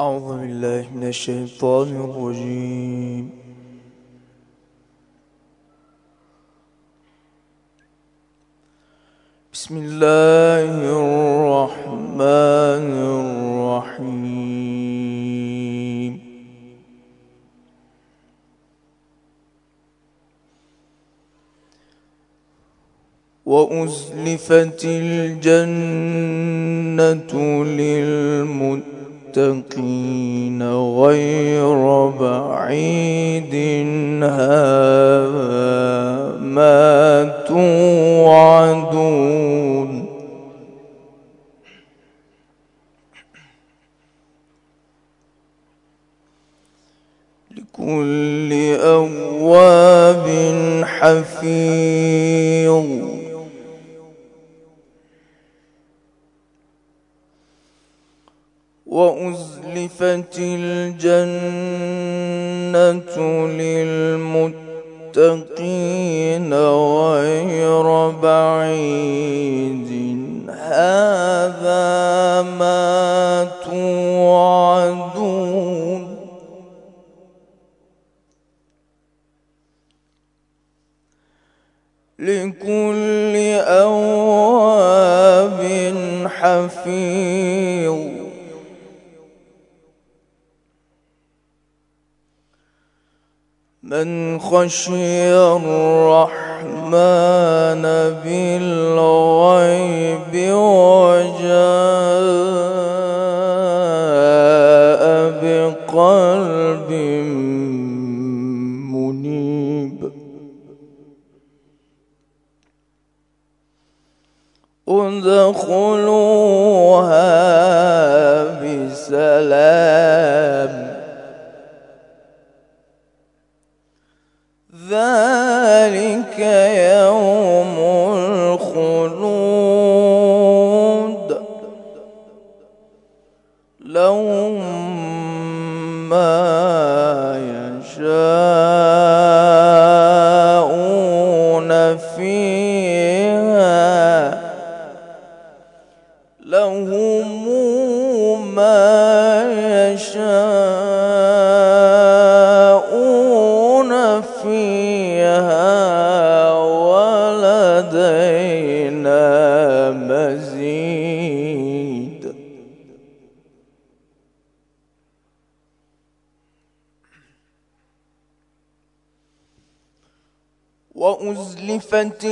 أعوذ بالله من الشيطان الرجيم. بسم الله الرحمن الرحيم. وأزلفت الجنة للمتقين غير بعيد هذا ما توعدون لكل أواب حفيظ. وأزلفت الجنة للمتقين غير بعيد هذا ما توعدون لكل أواب حفيظ. من خشي الرحمن بالغيب وجاء بقلب منيب ادخلوها بسلام ذلك يوم الخلود لهم ما يشاءون فيها لهم ما يشاءون فيها ولدينا مزيد. وأزلفت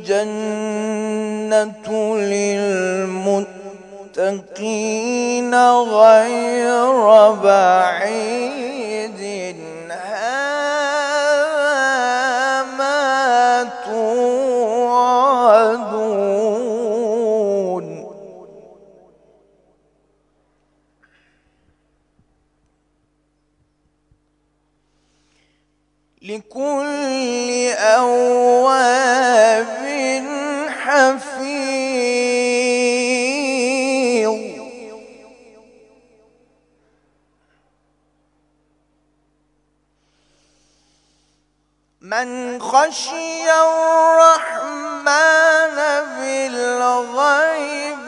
الجنة للمتقين غير بعيد هذا ما توعدون لكل أواب حفيظ. من خشي الرحمن بالغيب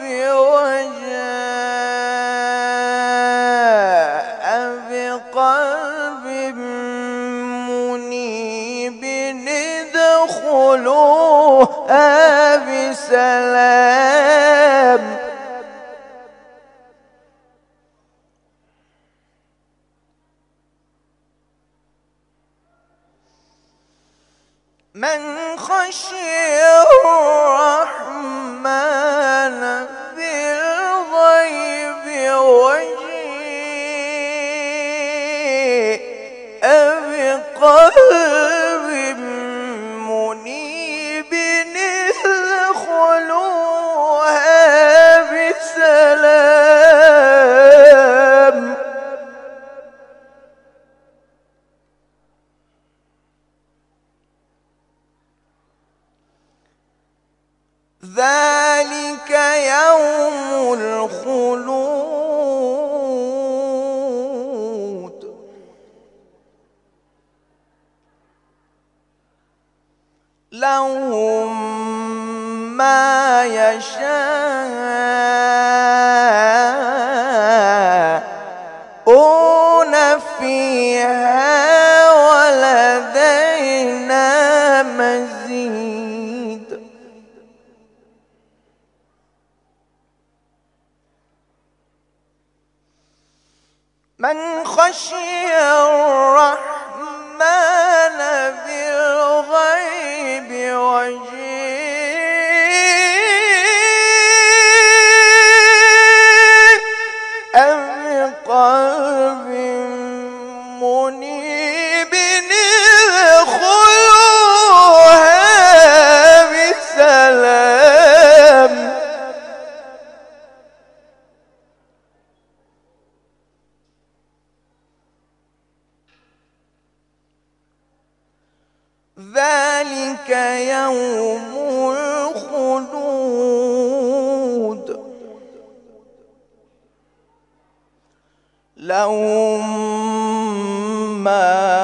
وجاء بقلب منيب ادخلوها بسلام من خشي الرحمن بالغيب وجاء بقلب منيب ادخلوها بسلام ذلك يوم الخلود لهم ما يشاءون فيها ولدينا مزيد. من خشي الرحمن بالغيب وجيء بقلب منيب ادخلوها بسلام. ذلك يوم الخلود لهم ما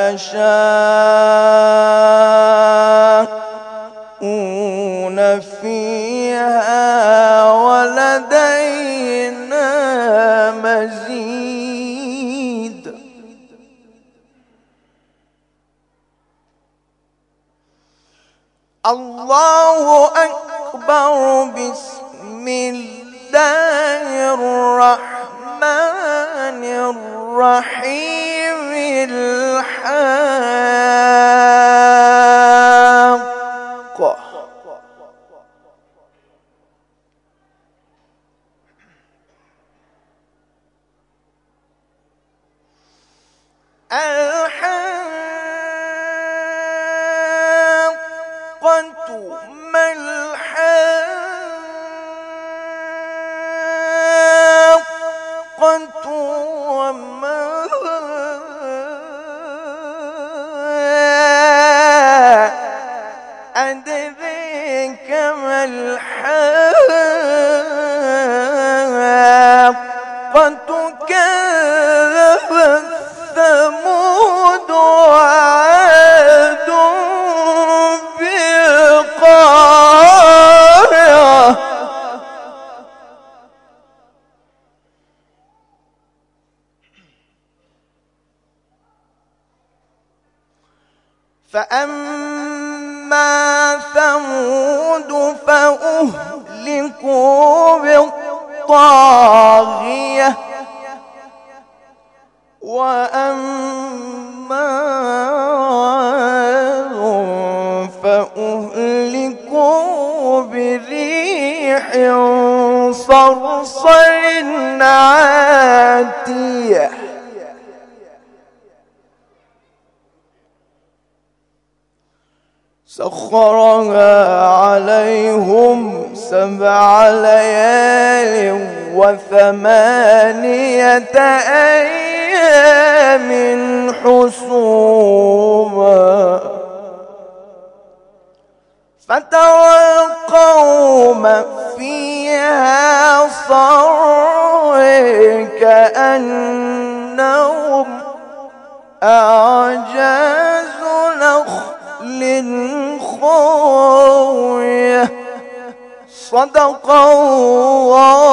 يشاءون فيها ولدينا مزيد. الله أكبر. بسم الله الرحمن الرحيم. الحاقة. ما الحاقة وما أدريك ما الحاقة. كذبت ثمود وعاد بالقارعة. فأما ثمود فأهلكوا بالطاغية وأما عاد فأهلكوا بريح صرصر عاتية سخرها عليهم 7 ليال و8 أيام حسوما. فترى القوم فيها صرعى كأنهم أعجاز نخل خاوية. صدق الله